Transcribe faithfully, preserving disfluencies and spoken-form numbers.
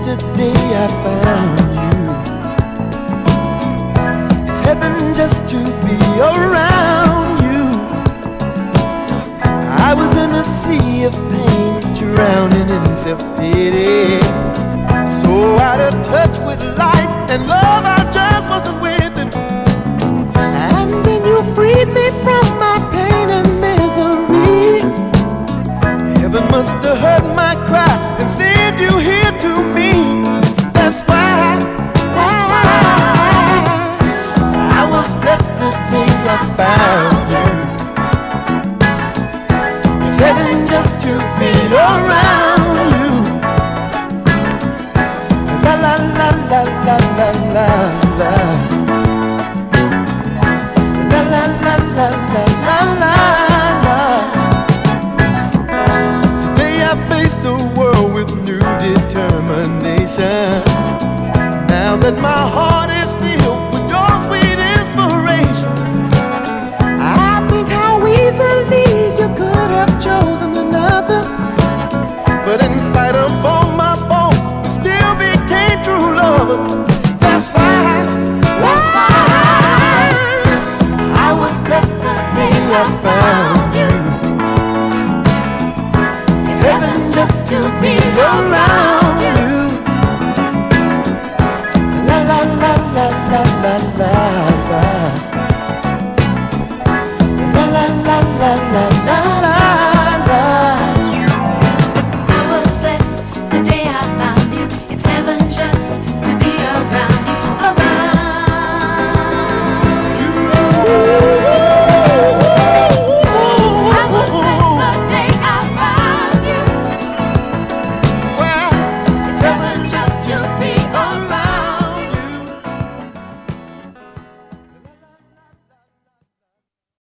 the day I found you. It's heaven just to be around you. I was in a sea of pain, drowning in self-pity, so out of touch with life and love, I just wasn't with it. And then you freed me from my pain and misery. Heaven must have heard my cry and sent you here to me. That's why, why I was blessed the day I found you. It's heaven just to be around you. La la la la la la la la. La la la la la la la la. Today I face the world with new determination. Now that my heart is filled with your sweet inspiration, I think how easily you could have chosen another. But in spite of all my faults, we still became true lovers. That's why, that's why I was blessed the day I found you. It's heaven just to be around.